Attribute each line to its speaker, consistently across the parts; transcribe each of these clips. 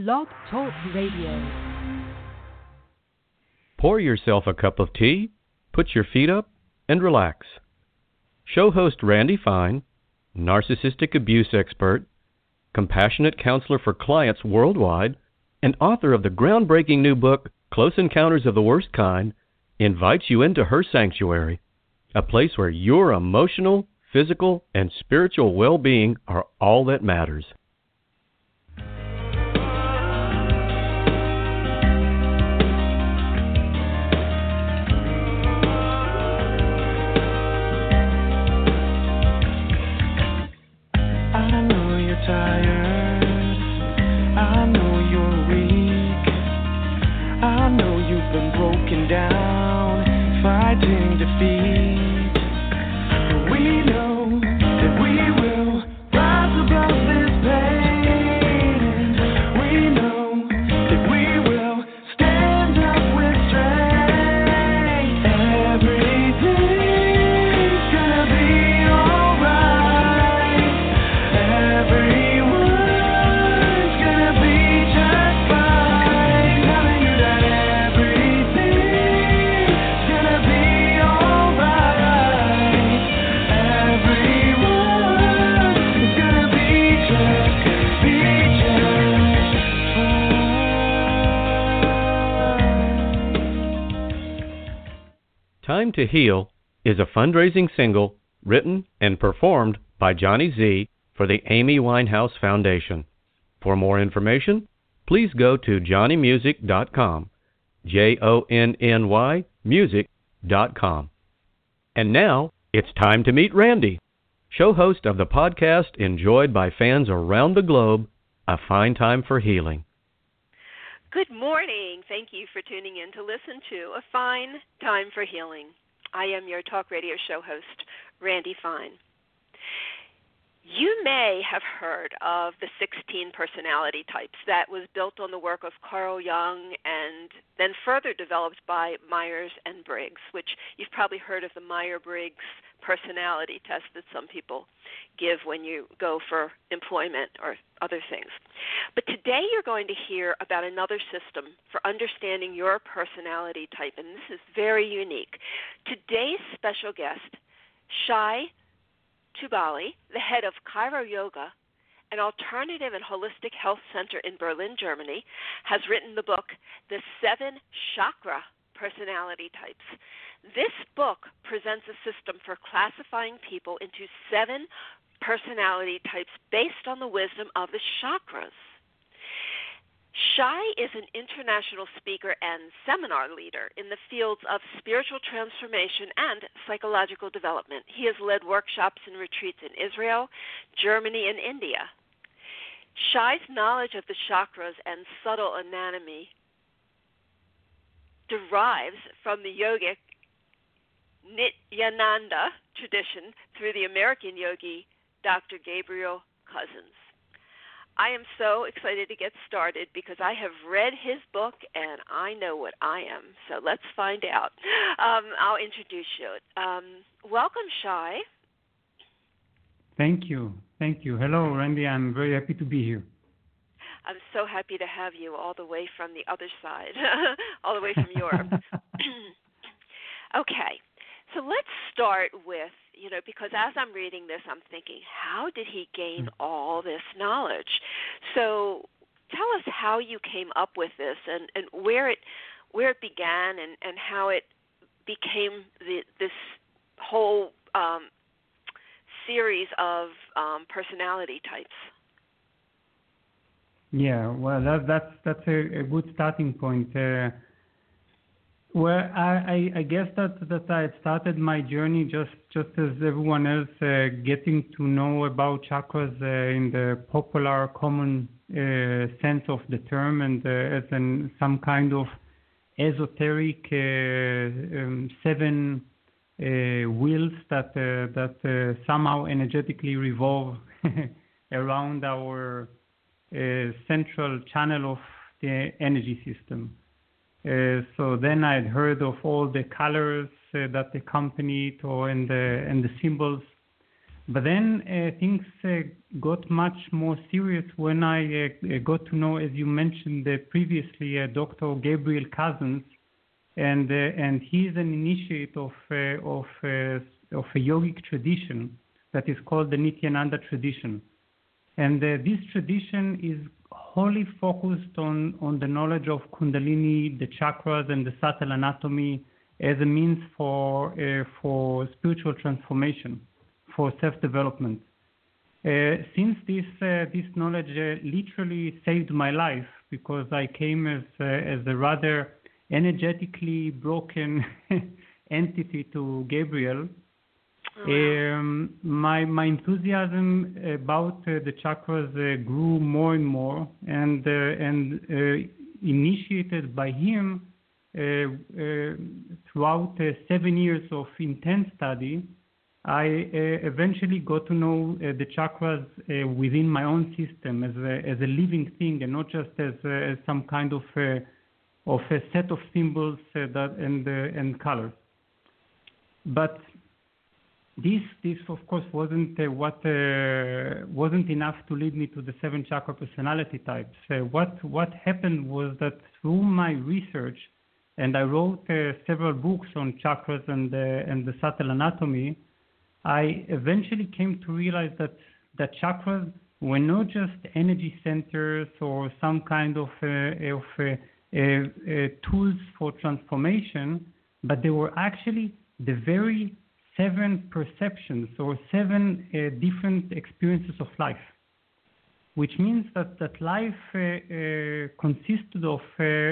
Speaker 1: Blog Talk Radio.
Speaker 2: Pour yourself a cup of tea, put your feet up, and relax. Show host Randy Fine, narcissistic abuse expert, compassionate counselor for clients worldwide, and author of the groundbreaking new book, Close Encounters of the Worst Kind, invites you into her sanctuary, a place where your emotional, physical, and spiritual well-being are all that matters.
Speaker 3: I know you're tired, I know you're weak, I know you've been broken down, fighting defeat. But we know that we will rise above this pain. We know that we will stand up with strength. Everything's gonna be alright. Everyone's gonna be just fine. Telling you that everything's gonna be alright. Everyone's gonna be just fine.
Speaker 2: Time to Heal is a fundraising single written and performed by Johnny Z for the Amy Winehouse Foundation. For more information, please go to johnnymusic.com, JONNY music.com. And now, it's time to meet Randy, show host of the podcast enjoyed by fans around the globe, A Fine Time for Healing.
Speaker 4: Good morning. Thank you for tuning in to listen to A Fine Time for Healing. I am your talk radio show host, Randy Fine. You may have heard of the 16 personality types that was built on the work of Carl Jung and then further developed by Myers and Briggs, which you've probably heard of the Myers-Briggs personality test that some people give when you go for employment or other things. But today you're going to hear about another system for understanding your personality type, and this is very unique. Today's special guest, Shai Tubali, the head of Cairo Yoga, an alternative and holistic health center in Berlin, Germany, has written the book, The 7 Chakra Personality Types. This book presents a system for classifying people into 7 personality types based on the wisdom of the chakras. Shai is an international speaker and seminar leader in the fields of spiritual transformation and psychological development. He has led workshops and retreats in Israel, Germany, and India. Shai's knowledge of the chakras and subtle anatomy derives from the yogic Nityananda tradition through the American yogi Dr. Gabriel Cousens. I am so excited to get started because I have read his book and I know what I am. So let's find out. I'll introduce you. Welcome, Shai.
Speaker 5: Thank you. Hello, Randy. I'm very happy to be here.
Speaker 4: I'm so happy to have you all the way from the other side, all the way from Europe. Okay. So let's start with, because as I'm reading this, I'm thinking, how did he gain all this knowledge? So tell us how you came up with this and where it began and how it became this whole series of personality types.
Speaker 5: Yeah, well, that's a good starting point. Well, I guess that I started my journey just as everyone else, getting to know about chakras in the popular, common sense of the term, and as some kind of esoteric 7 wheels that somehow energetically revolve around our central channel of the energy system. So then I'd heard of all the colors that accompany it, and the symbols But then things got much more serious when I got to know, as you mentioned previously, Dr. Gabriel Cousens, and he is an initiate of a yogic tradition that is called the Nityananda tradition. And this tradition is wholly focused on the knowledge of Kundalini, the chakras, and the subtle anatomy as a means for spiritual transformation, for self-development. Since this knowledge literally saved my life, because I came as a rather energetically broken entity to Gabriel. My enthusiasm about the chakras grew more and more, and initiated by him throughout 7 years of intense study, I eventually got to know the chakras within my own system as a living thing, and not just as some kind of a set of symbols and colors. But this of course wasn't enough to lead me to the 7 chakra personality types. What happened was that through my research, and I wrote several books on chakras and the subtle anatomy, I eventually came to realize that chakras were not just energy centers or some kind of tools for transformation, but they were actually the very 7 perceptions or 7 different experiences of life, which means that life consisted of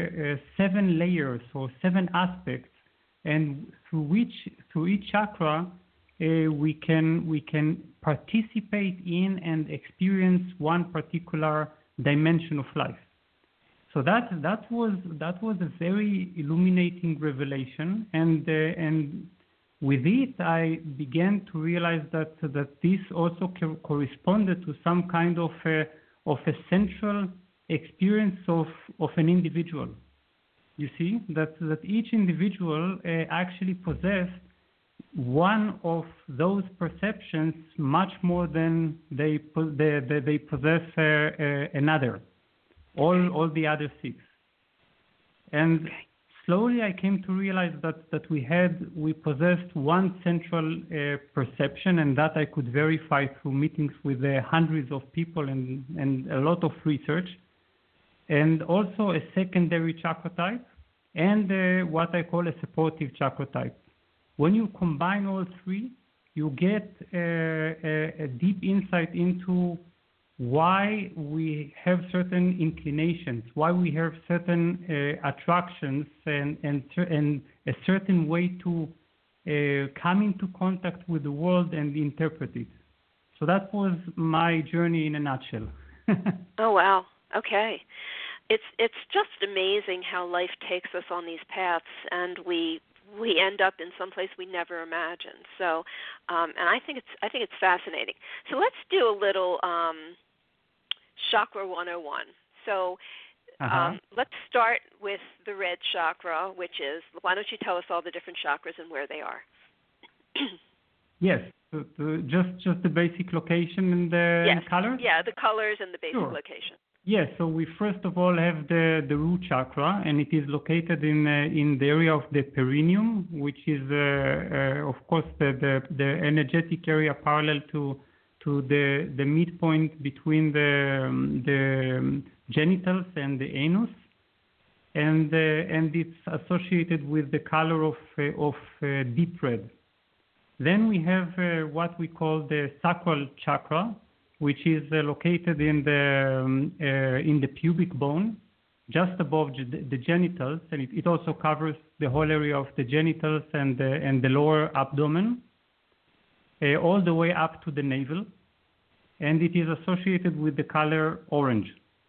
Speaker 5: 7 layers or 7 aspects, and through each chakra we can participate in and experience one particular dimension of life. So that was a very illuminating revelation, and with it I began to realize that this also corresponded to some kind of a central experience of an individual. You see that each individual actually possessed one of those perceptions much more than they possess another. All the other 6. And slowly I came to realize that we possessed one central perception, and that I could verify through meetings with hundreds of people and a lot of research, and also a secondary chakra type, and what I call a supportive chakra type. When you combine all 3, you get a deep insight into why we have certain inclinations, why we have certain attractions, and a certain way to come into contact with the world and interpret it. So that was my journey in a nutshell.
Speaker 4: Oh wow! Okay, it's just amazing how life takes us on these paths, and we end up in some place we never imagined. So, and I think it's fascinating. So let's do a little Chakra 101. So let's start with the red chakra, which is, why don't you tell us all the different chakras and where they are?
Speaker 5: Yes, just the basic location and the colors?
Speaker 4: Yeah, the colors and the basic location.
Speaker 5: Yes, so we first of all have the root chakra, and it is located in the area of the perineum, which is of course the energetic area parallel to the midpoint between the genitals and the anus, and it's associated with the color of deep red. Then we have what we call the sacral chakra, which is located in the pubic bone, just above the genitals, and it also covers the whole area of the genitals and the lower abdomen, all the way up to the navel, and it is associated with the color orange.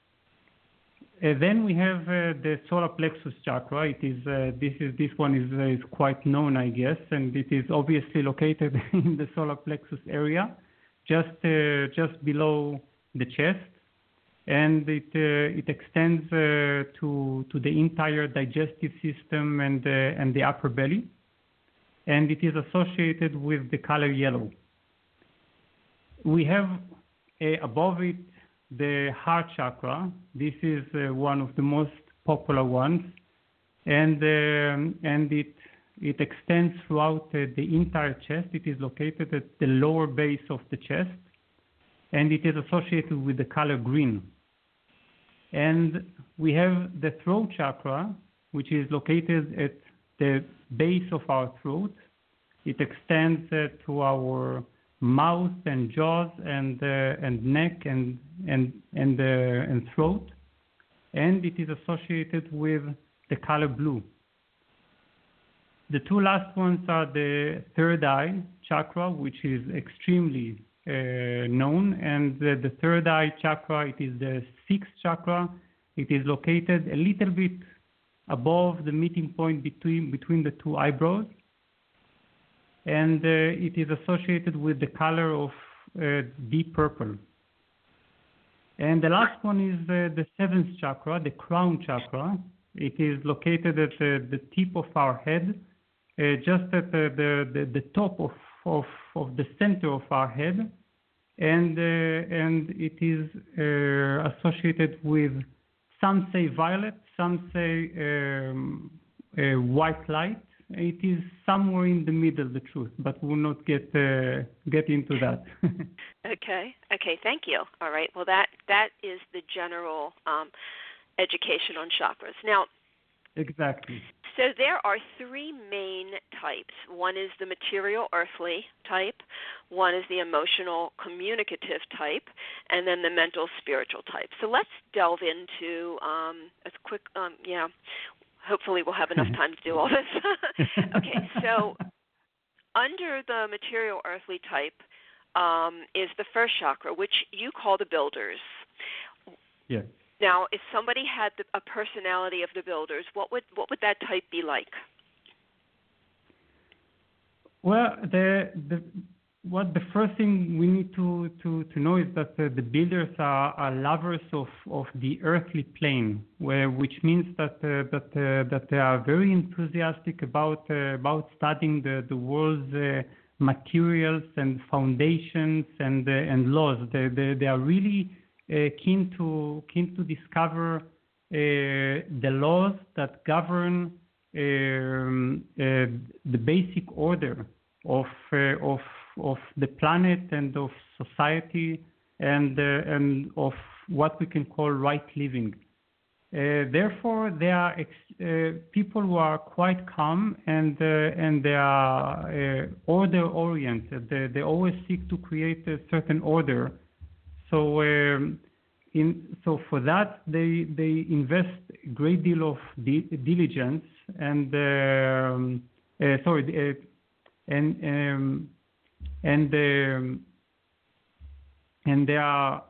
Speaker 5: Then we have the solar plexus chakra. It is this one is quite known, I guess, and it is obviously located in the solar plexus area, just below the chest, and it extends to the entire digestive system and the upper belly, and it is associated with the color yellow. We have above it the heart chakra. This is one of the most popular ones, and it extends throughout the entire chest. It is located at the lower base of the chest, and it is associated with the color green. And we have the throat chakra, which is located at the base of our throat. It extends to our mouth and jaws and neck and throat, and it is associated with the color blue. The two last ones are the third eye chakra, which is extremely known, and the third eye chakra, it is the sixth chakra. It is located a little bit above the meeting point between the two eyebrows, and it is associated with the color of deep purple. And the last one is the seventh chakra, the crown chakra. It is located at the tip of our head, just at the top of the center of our head, and it is associated with, some say violet, some say white light. It is somewhere in the middle, the truth, but we'll not get into that.
Speaker 4: Okay, thank you. All right, well, that is the general education on chakras. Now,
Speaker 5: exactly.
Speaker 4: So there are three main types. One is the material earthly type, one is the emotional communicative type, and then the mental spiritual type. So let's delve into a quick, hopefully we'll have enough time to do all this. Okay, so under the material earthly type is the first chakra, which you call the builders.
Speaker 5: Yes.
Speaker 4: Now, if somebody had a personality of the builders, what would that type be like?
Speaker 5: Well, the first thing we need to know is that the builders are lovers of the earthly plane, which means that they are very enthusiastic about studying the world's materials and foundations and laws. They are really keen to discover the laws that govern the basic order of the planet and of society and of what we can call right living. Therefore, they are people who are quite calm and they are order oriented. They always seek to create a certain order. So for that they invest a great deal of diligence and they are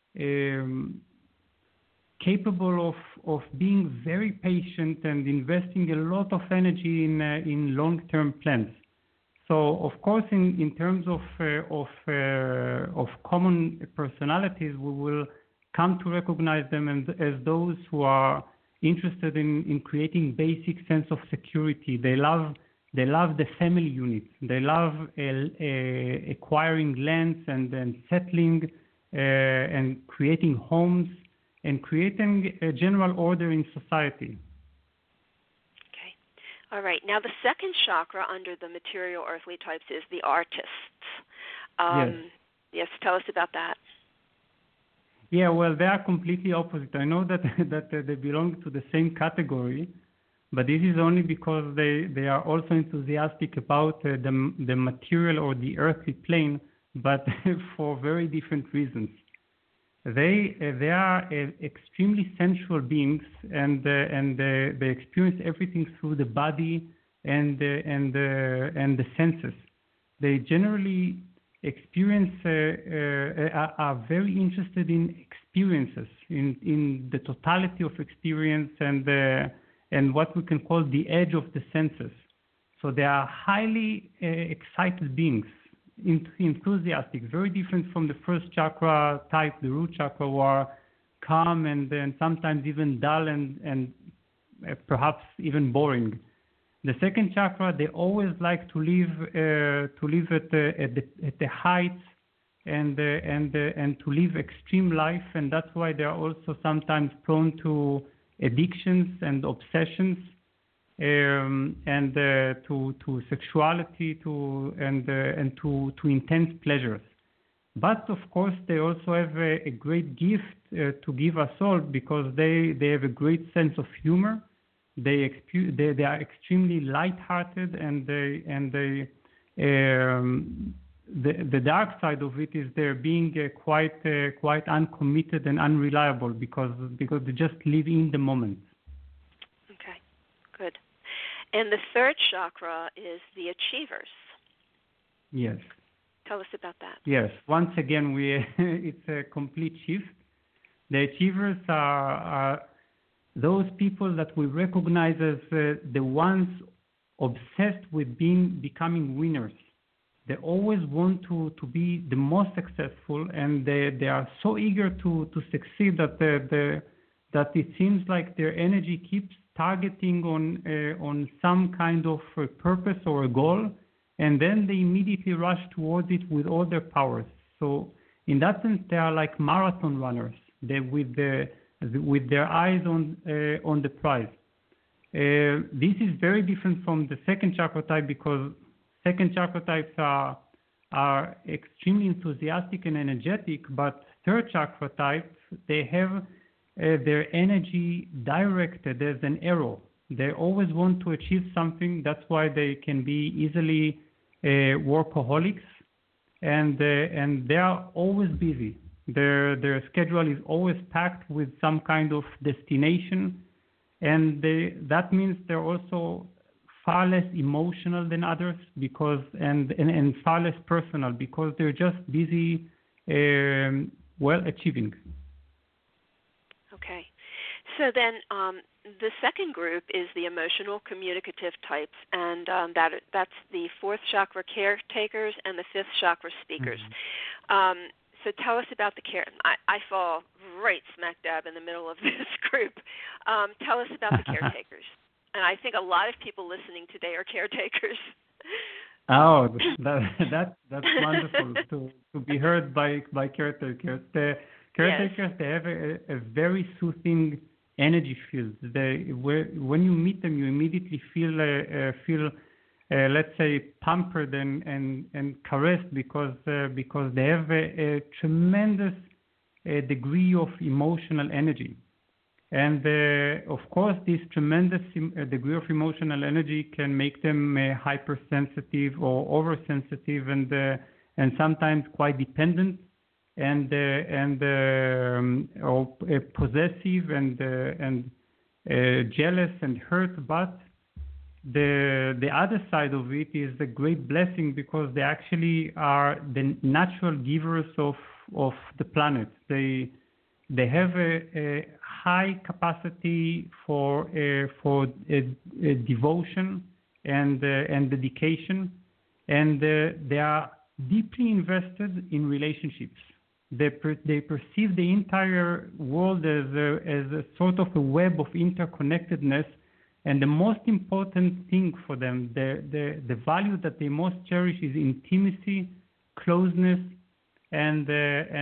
Speaker 5: capable of being very patient and investing a lot of energy in long-term plans. So, of course, in terms of common personalities, we will come to recognize them as those who are interested in creating basic sense of security. They love the family unit. They love acquiring lands and then settling and creating homes and creating a general order in society.
Speaker 4: All right. Now, the second chakra under the material earthly types is the artists. Yes, tell us about that.
Speaker 5: Yeah, well, they are completely opposite. I know that they belong to the same category, but this is only because they are also enthusiastic about the material or the earthly plane, but for very different reasons. They are extremely sensual beings, and they experience everything through the body and the senses. They generally experience are very interested in experiences, in the totality of experience and what we can call the edge of the senses. So they are highly excited beings. Enthusiastic, very different from the first chakra type, the root chakra, who are calm and sometimes even dull and perhaps even boring. The second chakra, they always like to live at the heights and to live extreme life, and that's why they are also sometimes prone to addictions and obsessions, and to sexuality, and to intense pleasures. But of course, they also have a great gift to give us all, because they have a great sense of humor. They are extremely light-hearted, and the dark side of it is they're being quite uncommitted and unreliable, because they just live in the moment.
Speaker 4: Okay, good. And the third chakra is the achievers.
Speaker 5: Yes.
Speaker 4: Tell us about that.
Speaker 5: Yes. Once again, it's a complete shift. The achievers are those people that we recognize as the ones obsessed with becoming winners. They always want to be the most successful, and they are so eager to succeed that it seems like their energy keeps targeting on some kind of a purpose or a goal, and then they immediately rush towards it with all their powers. So in that sense, they are like marathon runners. They with their eyes on the prize. This is very different from the second chakra type, because second chakra types are extremely enthusiastic and energetic, but third chakra types, they have their energy directed as an arrow. They always want to achieve something. That's why they can be easily workaholics, and they are always busy. Their schedule is always packed with some kind of destination, and that means they're also far less emotional than others, because and far less personal, because they're just busy achieving.
Speaker 4: Okay. So then the second group is the emotional communicative types, and that's the fourth chakra caretakers and the fifth chakra speakers. Mm-hmm. So tell us about the care. I fall right smack dab in the middle of this group. Tell us about the caretakers. And I think a lot of people listening today are caretakers.
Speaker 5: Oh, that's wonderful to be heard by caretakers. The caretakers, yes, they have a very soothing energy field. When you meet them, you immediately feel let's say pampered and caressed, because they have a tremendous degree of emotional energy. And of course, this tremendous degree of emotional energy can make them hypersensitive or oversensitive, and sometimes quite dependent, and or possessive and jealous and hurt. But the other side of it is a great blessing, because they actually are the natural givers of the planet. They have a high capacity for devotion and dedication, and they are deeply invested in relationships. They perceive the entire world as a sort of a web of interconnectedness, and the most important thing for them, the value that they most cherish, is intimacy, closeness, and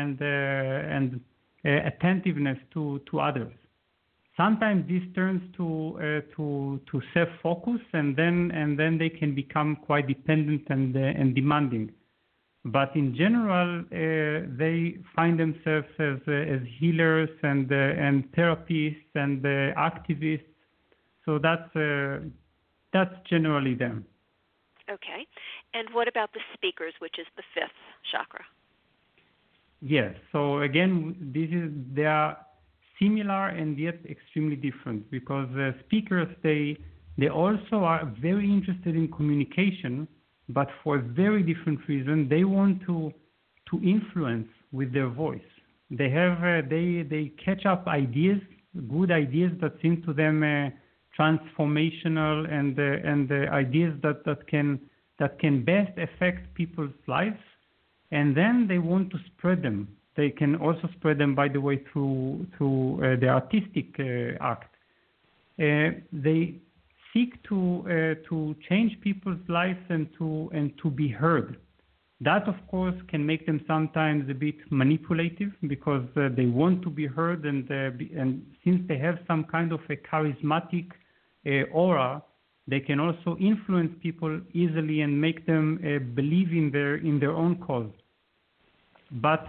Speaker 5: attentiveness to others. Sometimes this turns to self-focus, and then they can become quite dependent and demanding. But in general, they find themselves as healers and therapists and activists. So that's generally them.
Speaker 4: Okay. And what about the speakers, which is the fifth chakra?
Speaker 5: Yes. So again, they are similar and yet extremely different, because speakers, they also are very interested in communication, but for a very different reason. They want to influence with their voice. They have they catch up ideas, good ideas that seem to them transformational, and ideas that can best affect people's lives. And then they want to spread them. They can also spread them, by the way, through the artistic act. They seek to change people's lives and to be heard. That, of course, can make them sometimes a bit manipulative because they want to be heard, and since they have some kind of a charismatic aura, they can also influence people easily and make them believe in their own cause. But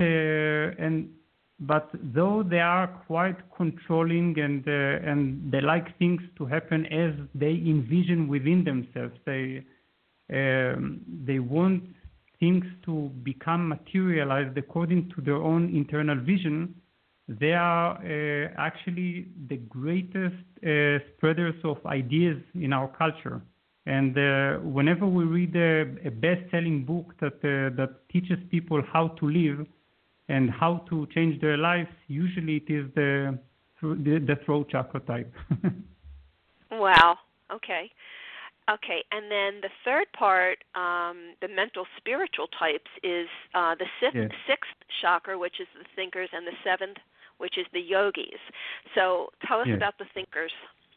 Speaker 5: though they are quite controlling and they like things to happen as they envision within themselves, they want things to become materialized according to their own internal vision. They are actually the greatest spreaders of ideas in our culture. And whenever we read a best-selling book that teaches people how to live and how to change their lives, usually it is the throat chakra type.
Speaker 4: Wow. Okay. Okay, and then the third part, the mental spiritual types, is the sixth chakra, which is the thinkers, and the seventh, which is the yogis. So tell us about the thinkers.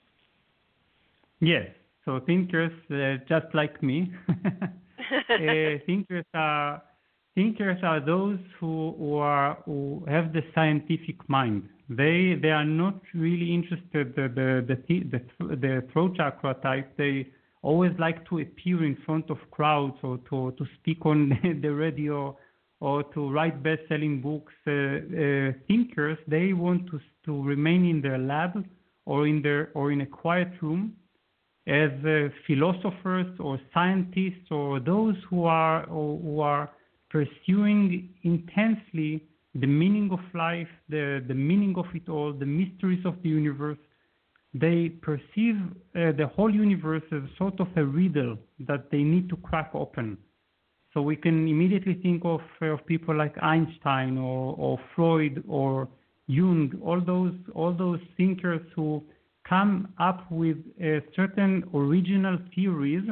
Speaker 5: Yes, so thinkers, just like me, thinkers are those who have the scientific mind. They are not really interested the throat chakra type. They always like to appear in front of crowds or to speak on the radio or to write best-selling books. Thinkers, they want to remain in their lab or in a quiet room as philosophers or scientists or those who are pursuing intensely the meaning of life, the meaning of it all, the mysteries of the universe. They perceive the whole universe as sort of a riddle that they need to crack open. So we can immediately think of people like Einstein or Freud or Jung, all those thinkers who come up with certain original theories,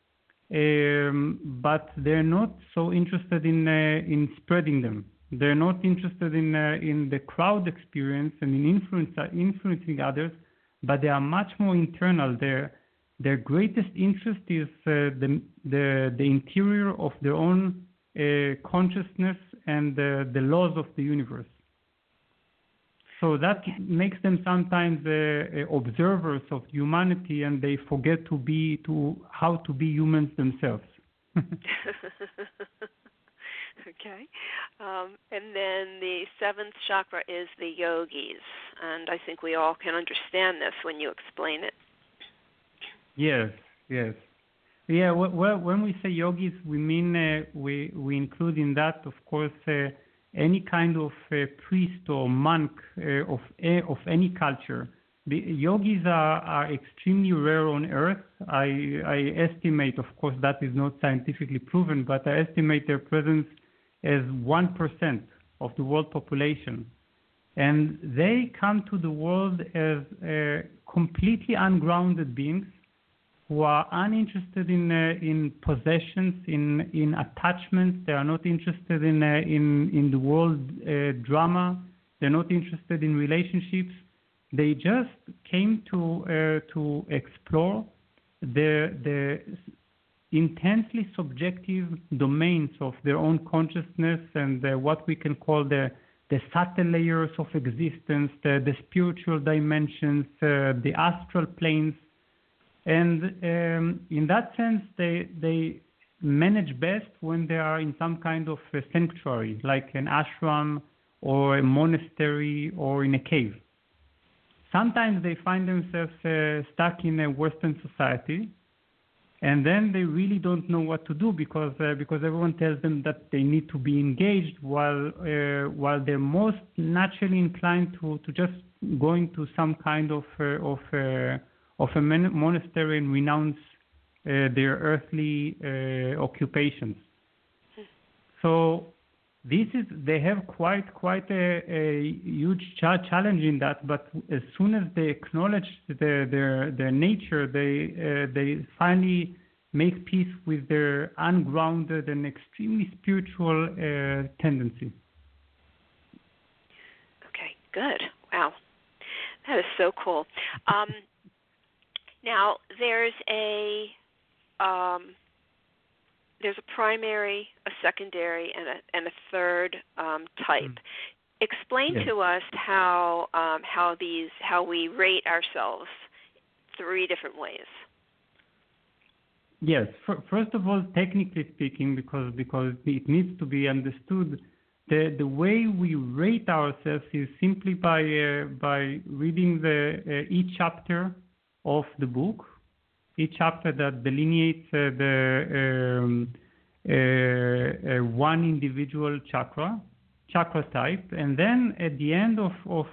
Speaker 5: but they're not so interested in spreading them. They're not interested in the crowd experience and in influencing others, but they are much more internal. Their greatest interest is the interior of their own consciousness and the laws of the universe. So that makes them sometimes observers of humanity, and they forget how to be humans themselves.
Speaker 4: Okay. And then the seventh chakra is the yogis, and I think we all can understand this when you explain it.
Speaker 5: Yes. Yeah, well, when we say yogis, we mean we include in that, of course, any kind of priest or monk of any culture. The yogis are extremely rare on Earth. I estimate, of course, that is not scientifically proven, but I estimate their presence as 1% of the world population. And they come to the world as completely ungrounded beings who are uninterested in possessions, in attachments. They are not interested in the world drama. They're not interested in relationships. They just came to explore the intensely subjective domains of their own consciousness and what we can call the subtle layers of existence, the spiritual dimensions, the astral planes. And in that sense, they manage best when they are in some kind of a sanctuary, like an ashram or a monastery or in a cave. Sometimes they find themselves stuck in a Western society, and then they really don't know what to do because everyone tells them that they need to be engaged, while they're most naturally inclined to just going to some kind of a monastery and renounce their earthly occupations. So they have quite a huge challenge in that. But as soon as they acknowledge their nature, they finally make peace with their ungrounded and extremely spiritual tendency.
Speaker 4: Okay, good. Wow, that is so cool. Now, there's there's a primary, a secondary, and a third type. Explain to us how we rate ourselves 3 different ways.
Speaker 5: Yes. First of all, technically speaking, because it needs to be understood, the way we rate ourselves is simply by reading each chapter of the book, each chapter that delineates one individual chakra type, and then at the end of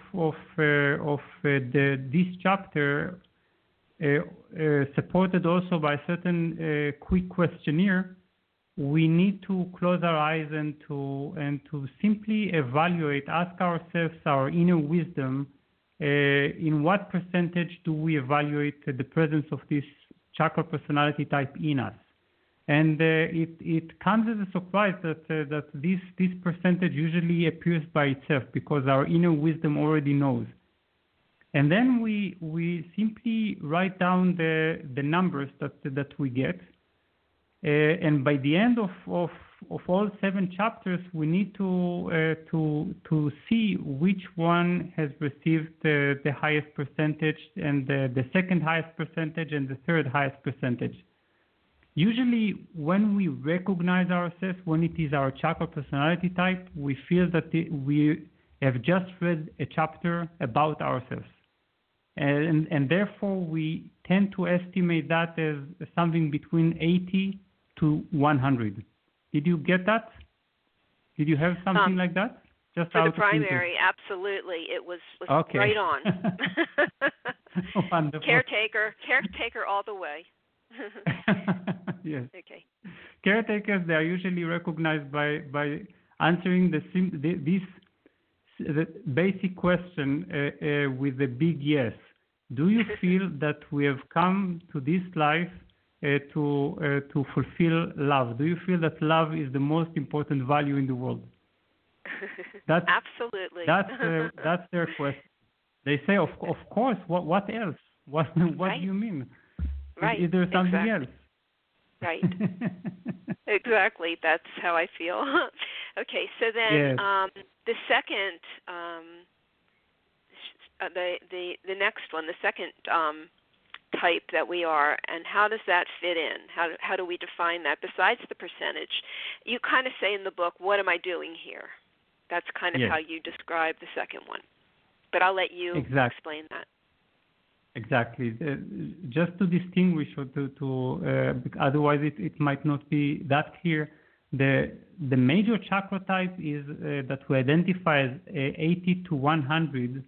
Speaker 5: this chapter, supported also by a certain quick questionnaire, we need to close our eyes and to simply evaluate, ask ourselves our inner wisdom, in what percentage do we evaluate the presence of this chakra personality type in us. And it comes as a surprise that this percentage usually appears by itself, because our inner wisdom already knows. And then we simply write down the numbers that we get. And by the end of all 7 chapters, we need to see which one has received the highest percentage, and the second highest percentage, and the third highest percentage. Usually, when we recognize ourselves, when it is our chakra personality type, we feel that we have just read a chapter about ourselves. And therefore, we tend to estimate that as something between 80 to 100. Did you get that? Did you have something like that? Just
Speaker 4: for
Speaker 5: out
Speaker 4: the
Speaker 5: of
Speaker 4: primary, absolutely. It was
Speaker 5: okay.
Speaker 4: Right on.
Speaker 5: Wonderful.
Speaker 4: Caretaker all the way.
Speaker 5: Yes.
Speaker 4: Okay.
Speaker 5: Caretakers, they are usually recognized by answering the basic question with a big yes. Do you feel that we have come to this life to fulfill love? Do you feel that love is the most important value in the world?
Speaker 4: Absolutely.
Speaker 5: That's their question. They say, of course. What else? What
Speaker 4: right.
Speaker 5: do you mean?
Speaker 4: Right.
Speaker 5: Is there something else?
Speaker 4: Right. Exactly. That's how I feel. Okay. So then, the second, the next one, the second type that we are, and how does that fit in? How do we define that? Besides the percentage, you kind of say in the book, "What am I doing here?" That's kind of how you describe the second one. But I'll let you explain that.
Speaker 5: Exactly. Just to distinguish, or otherwise it might not be that clear. The major chakra type is that we identify as 80 to 100%,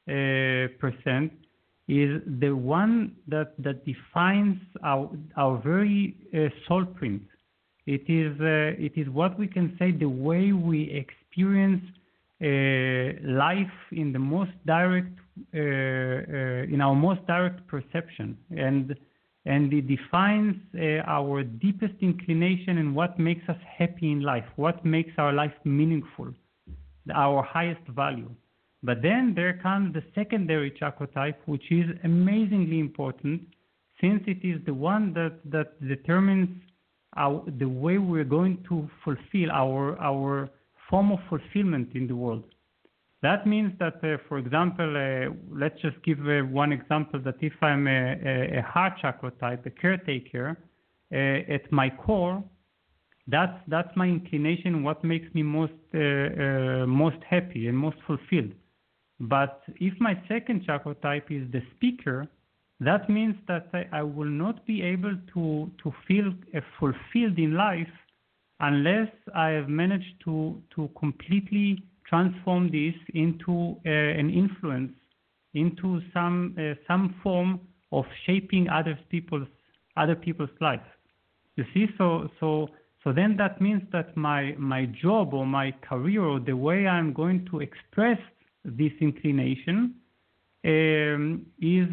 Speaker 5: is the one that defines our very soul print. It is what we can say the way we experience life in the most direct, in our most direct perception, and it defines our deepest inclination and what makes us happy in life, what makes our life meaningful, our highest value. But then there comes the secondary chakra type, which is amazingly important, since it is the one that determines the way we're going to fulfill our form of fulfillment in the world. That means that, for example, let's just give one example, that if I'm a heart chakra type, a caretaker, at my core, that's my inclination, what makes me most happy and most fulfilled. But if my second chakra type is the speaker, that means that I will not be able to feel fulfilled in life unless I have managed to completely transform this into an influence, into some form of shaping other people's lives. You see, so then that means that my job or my career or the way I'm going to express this inclination is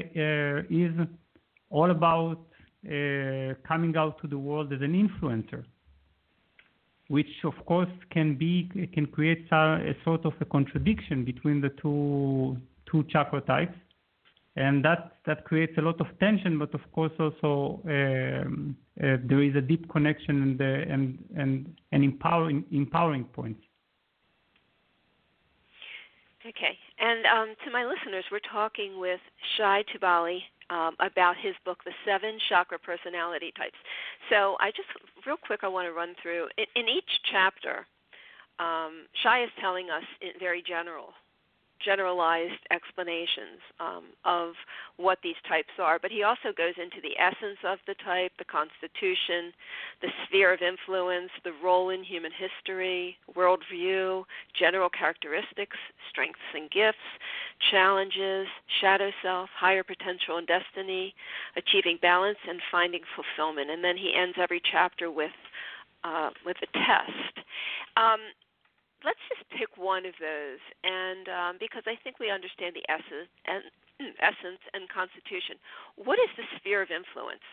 Speaker 5: all about coming out to the world as an influencer, which of course can create a sort of a contradiction between the two chakra types. and that creates a lot of tension. But of course, also there is a deep connection and empowering points.
Speaker 4: Okay, and to my listeners, we're talking with Shai Tubali about his book, The 7 Chakra Personality Types. So real quick, I want to run through. In each chapter, Shai is telling us in very generalized explanations of what these types are, but he also goes into the essence of the type, the constitution, the sphere of influence, the role in human history, worldview, general characteristics, strengths and gifts, challenges, shadow self, higher potential and destiny, achieving balance, and finding fulfillment. And then he ends every chapter with a test. Let's just pick one of those, and because I think we understand the essence and constitution. What is the sphere of influence?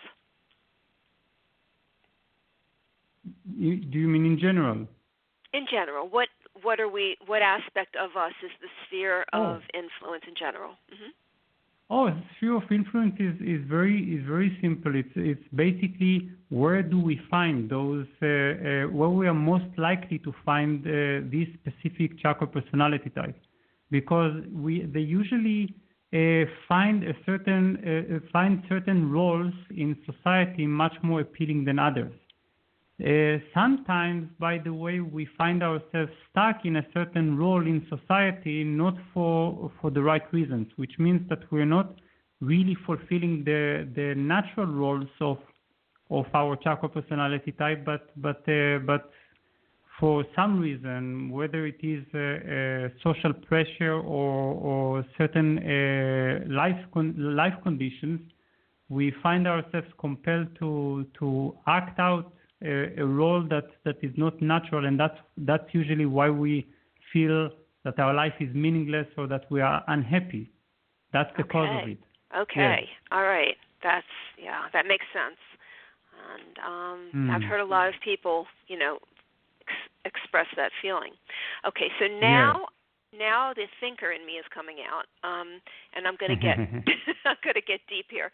Speaker 5: Do you mean in general?
Speaker 4: In general, what aspect of us is the sphere of influence in general? Mm-hmm.
Speaker 5: Oh, the sphere of influence is very simple. It's basically where do we find those where we are most likely to find this specific chakra personality type, because they usually find certain roles in society much more appealing than others. Sometimes, by the way, we find ourselves stuck in a certain role in society, not for the right reasons, which means that we're not really fulfilling the natural roles of our chakra personality type, but for some reason, whether it is social pressure or certain life conditions, we find ourselves compelled to act out a role that is not natural, and that's usually why we feel that our life is meaningless or that we are unhappy. That's the cause of it.
Speaker 4: Okay.
Speaker 5: Yes.
Speaker 4: All right. That makes sense. And I've heard a lot of people, express that feeling. Okay, so now the thinker in me is coming out, and I'm going to get I'm going to get deep here.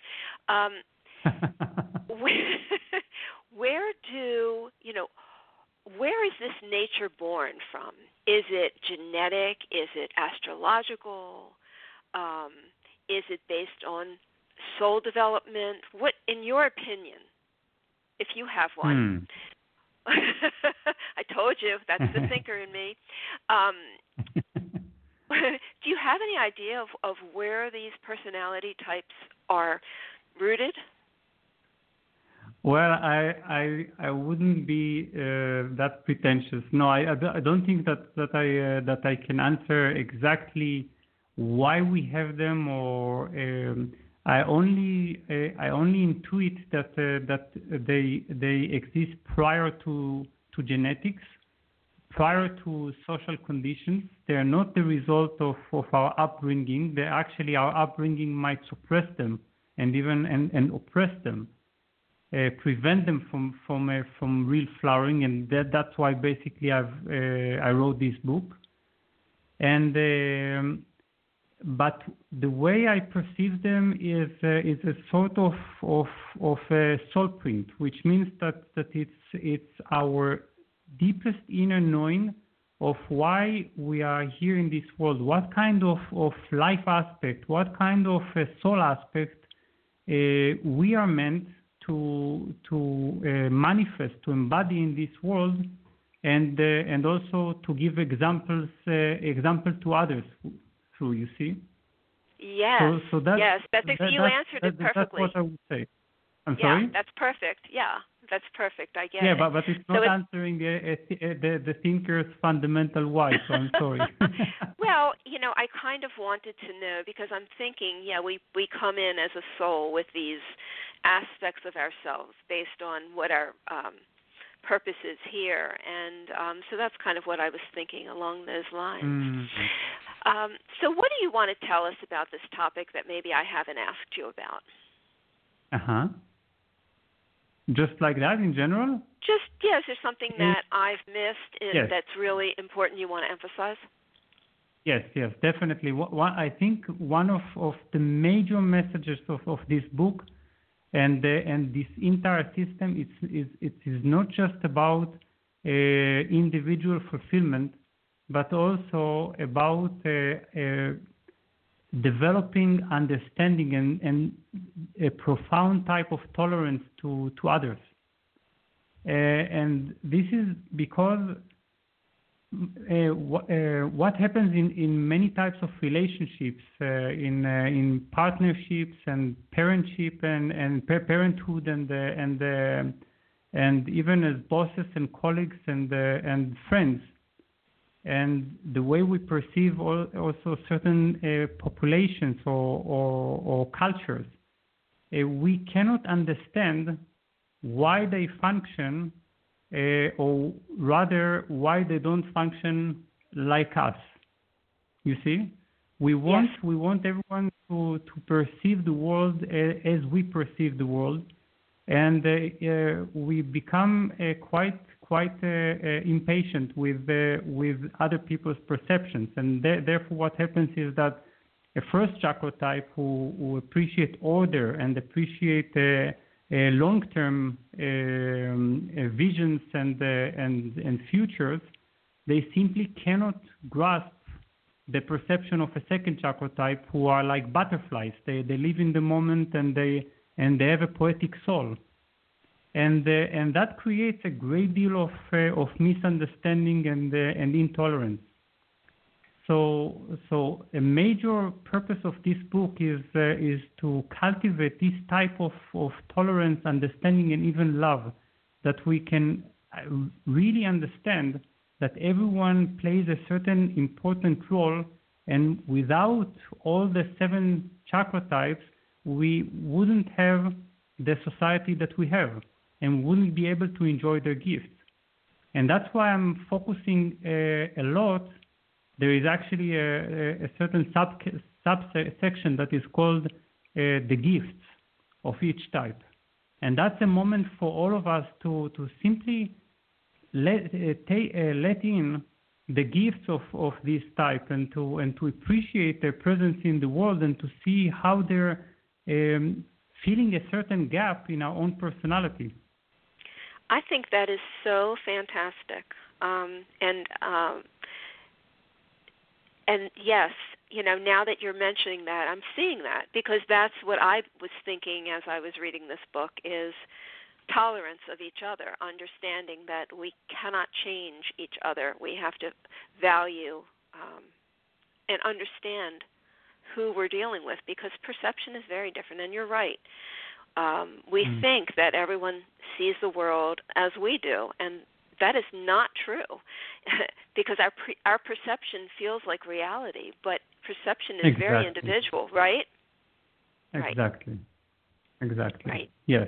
Speaker 4: Where is this nature born from? Is it genetic? Is it astrological? Is it based on soul development? What, in your opinion, if you have one? I told you, that's the thinker in me. Do you have any idea of where these personality types are rooted?
Speaker 5: Well, I wouldn't be that pretentious. No, I don't think that I can answer exactly why we have them, or I only intuit that they exist prior to genetics, prior to social conditions. They are not the result of our upbringing. Actually, our upbringing might suppress them and even and oppress them. Prevent them from real flowering, and that's why basically I wrote this book. And but the way I perceive them is a sort of a soul print, which means that it's our deepest inner knowing of why we are here in this world. What kind of life aspect, what kind of soul aspect we are meant to manifest, to embody in this world, and also to give example to others through. You see?
Speaker 4: Yes.
Speaker 5: So
Speaker 4: yes. You answered it perfectly.
Speaker 5: That's what I would say. I'm
Speaker 4: yeah,
Speaker 5: sorry.
Speaker 4: That's perfect. Yeah, that's perfect. I get it.
Speaker 5: Yeah, but it's not answering the thinker's fundamental why. So I'm sorry.
Speaker 4: Well, I kind of wanted to know, because I'm thinking, we come in as a soul with these aspects of ourselves based on what our purpose is here, and so that's kind of what I was thinking along those lines.
Speaker 5: Mm-hmm.
Speaker 4: So what do you want to tell us about this topic that maybe I haven't asked you about?
Speaker 5: Just like that in general?
Speaker 4: Is there something that I've missed that's really important you want to emphasize?
Speaker 5: Yes, definitely. I think one of the major messages of this book and this entire system it is not just about individual fulfillment, but also about developing understanding and a profound type of tolerance to others. And this is because what happens in many types of relationships, in partnerships and parentship and parenthood and even as bosses and colleagues and friends, and the way we perceive also certain populations or cultures, we cannot understand why they function, or rather why they don't function like us. You see, we want everyone to perceive the world as we perceive the world, and we become quite impatient with other people's perceptions, and therefore what happens is that a first chakra type who appreciate order and appreciate long-term visions and futures, they simply cannot grasp the perception of a second chakra type who are like butterflies. They live in the moment and they have a poetic soul, and that creates a great deal of misunderstanding and intolerance. So a major purpose of this book is to cultivate this type of tolerance, understanding, and even love, that we can really understand that everyone plays a certain important role, and without all the 7 chakra types, we wouldn't have the society that we have and wouldn't be able to enjoy their gifts. And that's why I'm focusing a lot. There is actually a certain subsection that is called the gifts of each type. And that's a moment for all of us to simply let in the gifts of this type and to appreciate their presence in the world, and to see how they're filling a certain gap in our own personality.
Speaker 4: I think that is so fantastic. And yes, now that you're mentioning that, I'm seeing that, because that's what I was thinking as I was reading this book, is tolerance of each other, understanding that we cannot change each other. We have to value and understand who we're dealing with, because perception is very different. And you're right. We think that everyone sees the world as we do, and that is not true, because our perception feels like reality, but perception is very individual, right?
Speaker 5: Exactly.
Speaker 4: Right.
Speaker 5: Yes.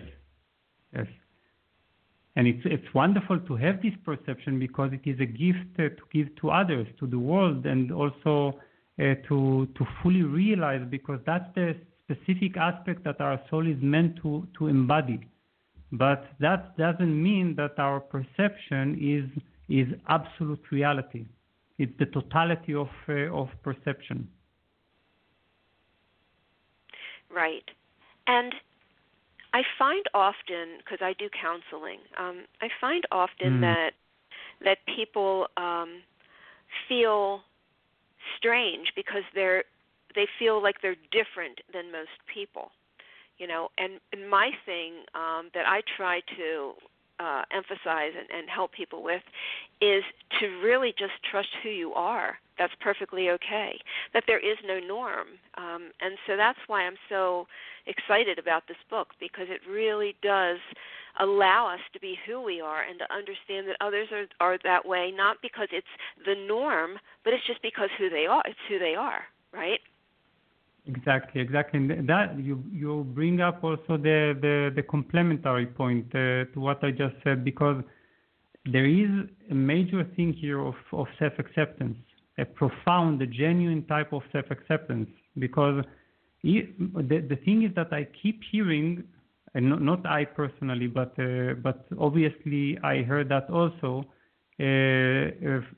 Speaker 5: And it's wonderful to have this perception, because it is a gift to give to others, to the world, and also to fully realize, because that's the specific aspect that our soul is meant to embody. But that doesn't mean that our perception is absolute reality. It's the totality of perception.
Speaker 4: Right. And I find often, because I do counseling, I find often that people feel strange because they feel like they're different than most people. And my thing that I try to emphasize and help people with is to really just trust who you are. That's perfectly okay. That there is no norm. And so that's why I'm so excited about this book, because it really does allow us to be who we are and to understand that others are that way, not because it's the norm, but it's just because who they are. It's who they are, right?
Speaker 5: Exactly. And that you bring up also the complementary point to what I just said, because there is a major thing here of self-acceptance, a profound, a genuine type of self-acceptance, because the thing is that I keep hearing, and not I personally, but obviously I heard that also,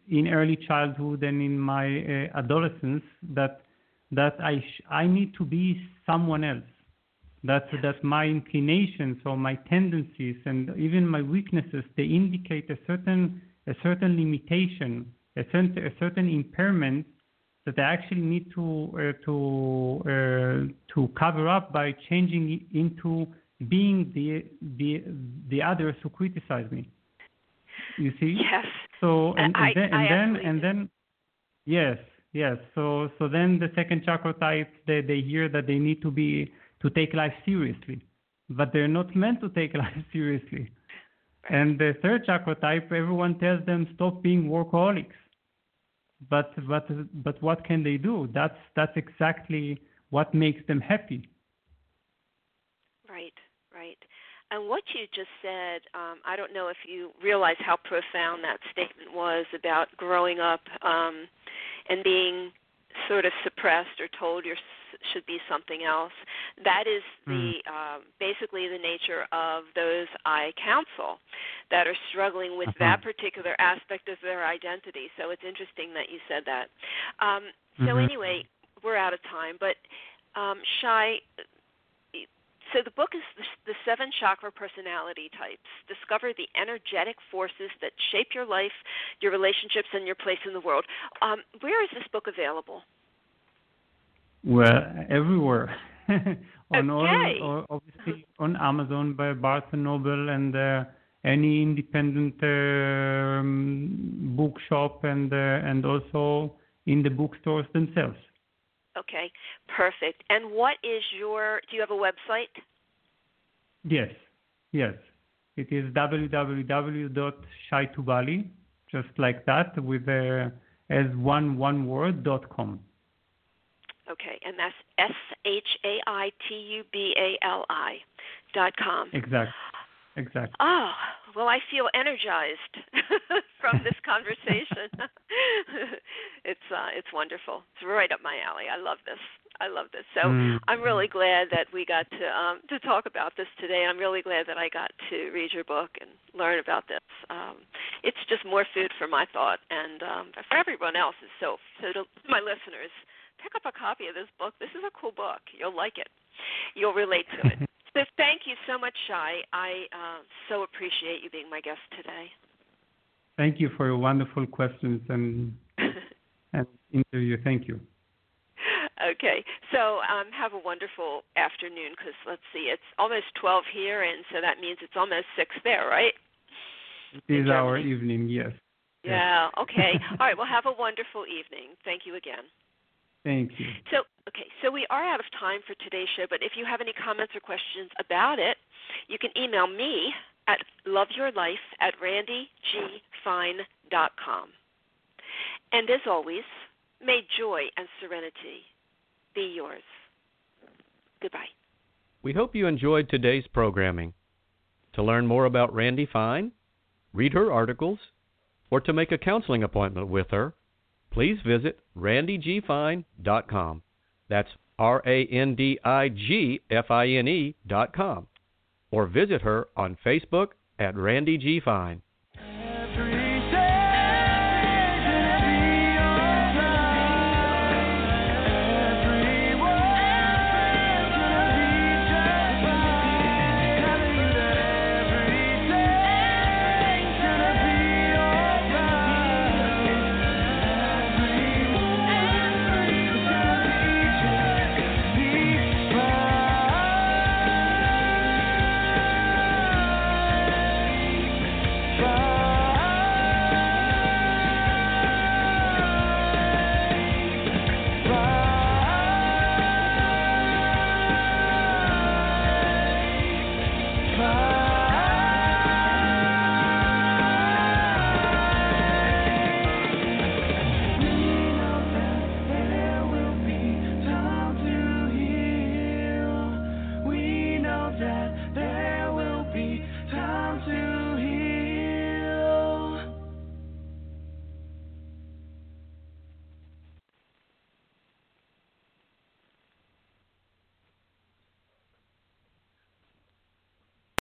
Speaker 5: in early childhood and in my adolescence that I need to be someone else. That my inclinations or my tendencies and even my weaknesses, they indicate a certain limitation, a certain impairment that I actually need to cover up by changing into being the others who criticize me. You see?
Speaker 4: Yes.
Speaker 5: So and then yes. So then the second chakra type, they hear that they need to take life seriously, but they're not meant to take life seriously. Right. And the third chakra type, everyone tells them stop being workaholics. But what can they do? That's exactly what makes them happy.
Speaker 4: Right. And what you just said, I don't know if you realize how profound that statement was about growing up and being sort of suppressed or told you should be something else. That is basically the nature of those I counsel that are struggling with that particular aspect of their identity. So it's interesting that you said that. So anyway, we're out of time, but Shai, so the book is the 7 chakra personality types. Discover the energetic forces that shape your life, your relationships, and your place in the world. Where is this book available?
Speaker 5: Well, everywhere. Obviously on Amazon by Barnes & Noble and any independent bookshop and also in the bookstores themselves.
Speaker 4: Okay, perfect. And what is do you have a website?
Speaker 5: Yes. It is www.shaitubali, just like that, with as one word.com.
Speaker 4: Okay, and that's SHAITUBALI.com.
Speaker 5: Exactly.
Speaker 4: Oh, well, I feel energized from this conversation. It's wonderful. It's right up my alley. I love this. So I'm really glad that we got to talk about this today. I'm really glad that I got to read your book and learn about this. It's just more food for my thought and for everyone else. So to my listeners, pick up a copy of this book. This is a cool book. You'll like it. You'll relate to it. So thank you so much, Shai. I so appreciate you being my guest today.
Speaker 5: Thank you for your wonderful questions and interview. Thank you.
Speaker 4: Okay. So have a wonderful afternoon because, let's see, it's almost 12 here, and so that means it's almost 6 there, right?
Speaker 5: It is our evening, yes.
Speaker 4: Yeah, okay. All right, well, have a wonderful evening. Thank you again.
Speaker 5: Thank you.
Speaker 4: So we are out of time for today's show, but if you have any comments or questions about it, you can email me at loveyourlife@randygfine.com. And as always, may joy and serenity be yours. Goodbye.
Speaker 2: We hope you enjoyed today's programming. To learn more about Randi Fine, read her articles, or to make a counseling appointment with her, please visit randygfine.com. That's RANDIGFINE.com. Or visit her on Facebook at Randi G. Fine.
Speaker 3: That